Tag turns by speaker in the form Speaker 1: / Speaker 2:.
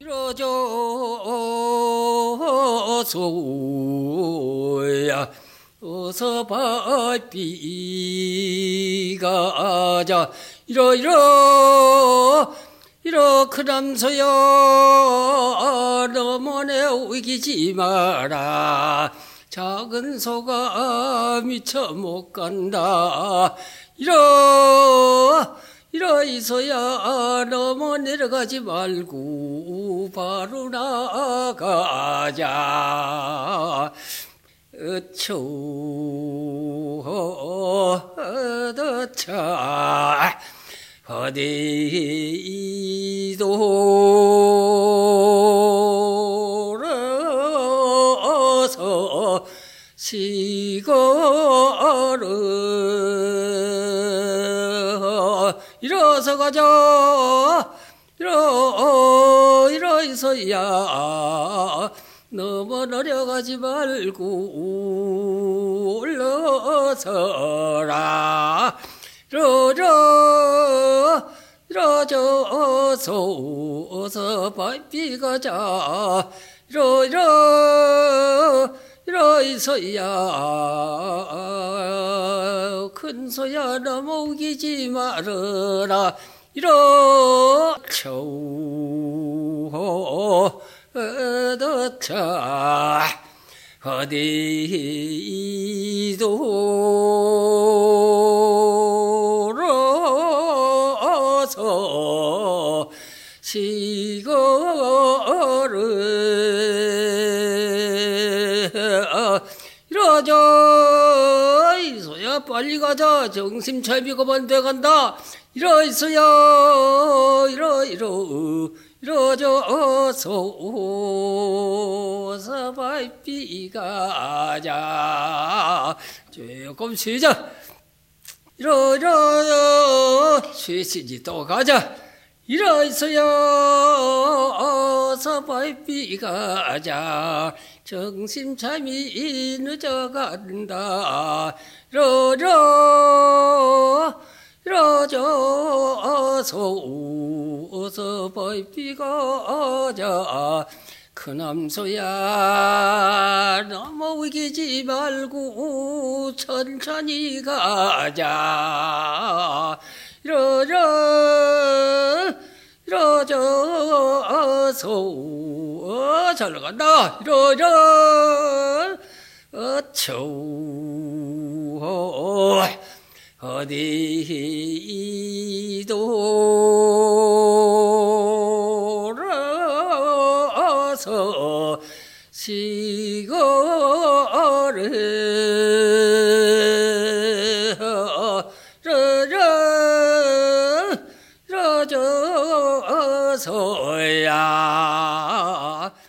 Speaker 1: 이러저소야 어서 바삐가 자 이러 그남서야 너머네 우기지 마라 작은 소가 미쳐 못 간다 이러 이서야 너무 내려가지 말고 바로 나가자 어쩌더차 어디 돌아서 시거를 일어서 가자 이러이서야 너무 내려가지 말고 올라서라 이러저서 어서 바삐 가자 이러이서야 큰 소야 넘어오기지 말아라 이러저더차 어디 돌아서 시거를 이러자 이소야 빨리 가자 정신 차리고 반대 간다 이러이소야 이러저서 바삐 가자 조금 쉬자 쉬시지 또 가자 이러이서야 어서 바삐 가자 정신 참이 늦어간다 이러저서 어서 바삐 가자 큰암소야 너무 우기지 말고 천천히 가자 이러저서 잘 나간다 어디 돌아서 시거를 이러저서야